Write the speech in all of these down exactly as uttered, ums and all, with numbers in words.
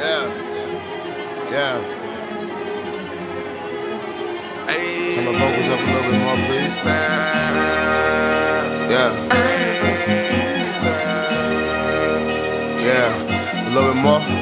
Yeah. Yeah. Hey. Turn my vocals up a little bit more, please. Yeah. Yeah. A little bit more.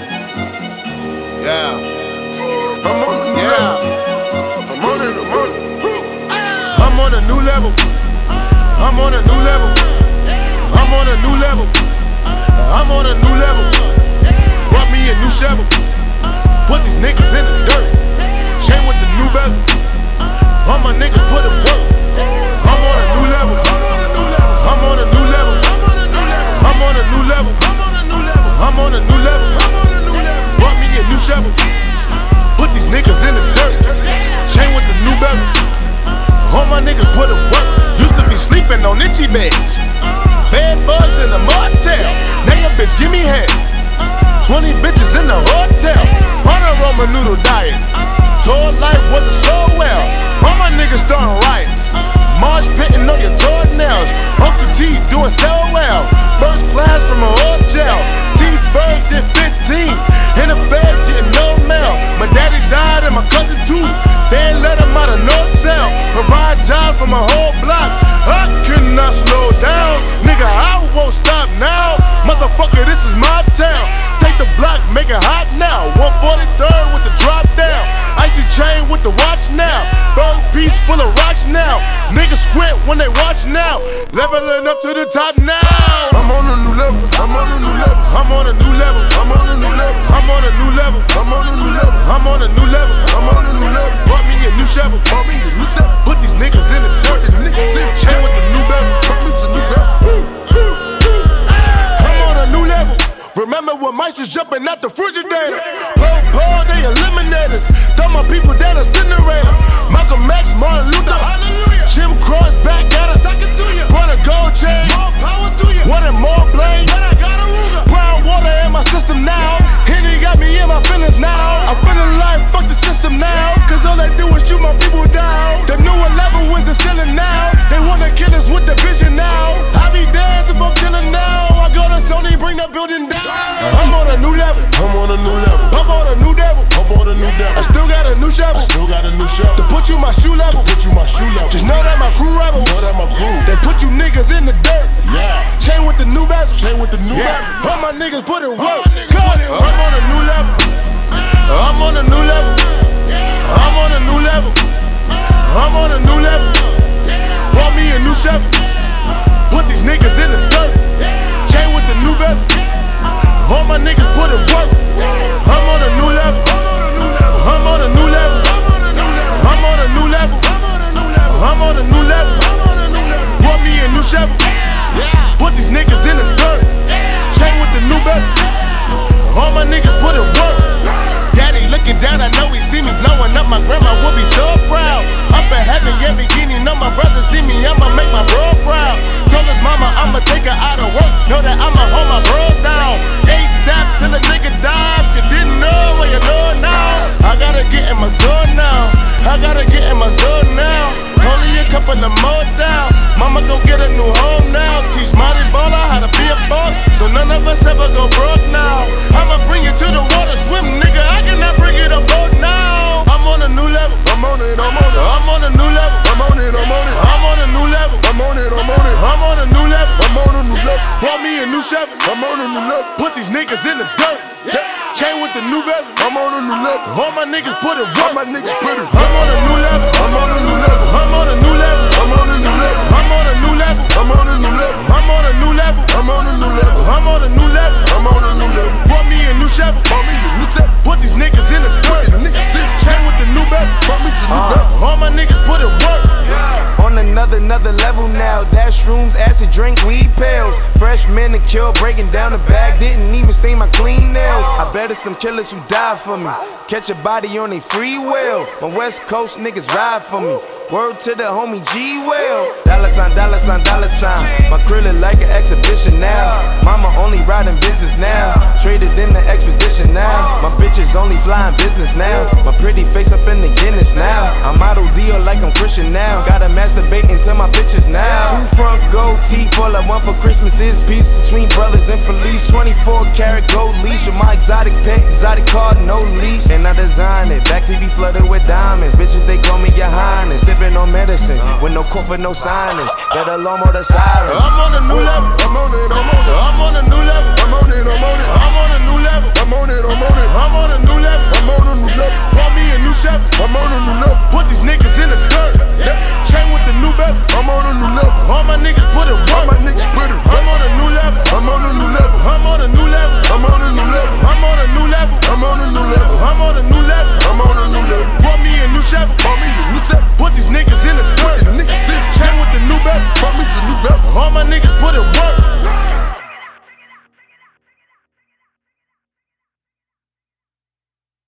Yeah. I'm on a new yeah. level. I'm on it, I'm on it. I'm on a new level. I'm on a new level. I'm on a new level. I'm on a new level. Brought me a new shovel. Put these niggas in the dirt. Chain with the new bezel. All my niggas put in work. I'm on a new level. I'm on a new level. I'm on a new level. I'm on a new level. Brought me a new shovel. Put these niggas in the dirt. Chain with the new bezel. All my niggas put in work. Used to be sleeping on itchy beds. Bed bugs in the motel. Now your bitch give me head. Twenty bitches in the hotel. On a Roman noodle diet. Tour life wasn't so well. All my niggas starting riots. Marsh pitting on your toenails. Uncle T doing so well. First class from a hotel. T-Ferg did fifteen. And the feds getting no mail. My daddy died and my cousin too. They ain't let him out of no cell. Provide jobs for my whole block. I cannot slow down. Nigga, I won't stop now. Motherfucker, this is my town. Take the block, make it hot now. one forty-third with the drop down. Icy chain with the watch now. Bird piece full of rocks now. Niggas squint when they watch now. Leveling up to the top now. I'm on a new level. I'm on a new level. I'm on a new level. I'm on a new level. I'm on a new level. I'm on a new level. I'm on a new level. I'm on a new level. Brought me a new shovel. Brought me a new shovel. Put these niggas in the dirt. Chain with the new bezel. Brought me some new bezel. I'm on a new level. Remember when mice was jumping out the refrigerator? Pole pole, they eliminators. Throw my people down a incinerator. Malcolm X, Martin Luther. Jim Cross back at her. Brought a gold chain. More power to you. Wanted more blame. But I got a Ruger. Brown water in my system now. Henny got me in my feelings now. I'm feeling like fuck the system now. Cause all they do is shoot my people down. The newer level is the ceiling now. They wanna kill us with the vision now. I be dead if I'm chilling now. I go to Sony, bring that building down. I'm on a new level. I'm on a new level. I'm on a new level. I'm on a new level. I still got a new shovel. I still got a new shovel. To put you my shoe level. To put you my shoe level. Just know that my crew rebels. Know that my crew. They put you niggas in the dirt. Yeah. Chain with the new bezel. Chain with the new yeah. bezel. All my niggas put in work. Cause I'm on a new level. I'm on a new level. I'm on a new level. I'm on a new level. Brought me a new shovel. Put these niggas in the dirt. Chain with the new bezel. All my niggas put in work. I'm on a new level. I'm on a new level. I'm on a new level. I'm on a new level. Brought me a new shovel. Put these niggas in the dirt. Chain with the new bezel. All my niggas put in work. Daddy looking down, I know he see me blowing up. My grandma will be so proud. Up in heaven, yeah, beginning. Know my brother see me, I'ma make my bro proud. Told his mama I'ma take her out of work. Know that I'ma hold my bros down. ASAP till a nigga die. If you didn't know, well you know now. I gotta get in my zone now. I gotta get in my zone now. Only a couple of more down. Mama gon' get a new home now. Teach Marty Baller how to be a boss, so none of us ever go broke now. I'ma bring you to the water, swim, nigga. I cannot bring it a boat now. I'm on a new level. I'm on it. I'm on it. I'm on a new level. I'm on it. I'm on it. I'm on a new level. I'm on it. I'm on it. I'm on a new level. I'm on a new level. Brought me a new shovel. I'm on a new level. Put these niggas in the dirt. Yeah. Chain with the new bezel. I'm on a new level. All my niggas put it work. All my niggas put it work. I'm on a new level. I'm on a new level. I'm on a new level. I'm on a new level. I'm on a new level. I'm on a new level. I'm on a new level. I'm on a new level. I'm on a new level. I'm on a new level. Brought me a new shovel. Brought me a new shovel. Put these niggas in the dirt. Chain with the new bezel. Brought me some new bezel. All my niggas put it work. On another, another level now. Dash rooms, acid drink, weed pills. Fresh manicure, breaking down the bag. Didn't even stain my clean nails. I bet it's some killers who died for me. Catch a body on a free will. My West Coast niggas ride for me. Word to the homie G Will. Dollar sign, dollar sign, dollar sign. My krill look like an exhibition now. Mama only riding business now. Traded in the expedition now. My bitches only flying business now. My pretty face up in the Guinness now. I'm model deal like I'm Christian now. Gotta masturbate into my bitches now. Two front gold teeth. All I want for Christmas is peace between brothers and police. Twenty-four karat gold leash with my exotic pet, exotic car, no lease. And I design it, back T V flooded with diamonds. Bitches, they call me your highness. Sipping on medicine, with no comfort, no silence. Got a alarm or the sirens. I'm on a new level, I'm on it, I'm on it. I'm on a new level, I'm on it, I'm on it. I'm on a new level, I'm on it, I'm on it. I'm on a new level, I'm on a new level. Want me a new chef, I'm on a new level. Put these niggas in the dirt.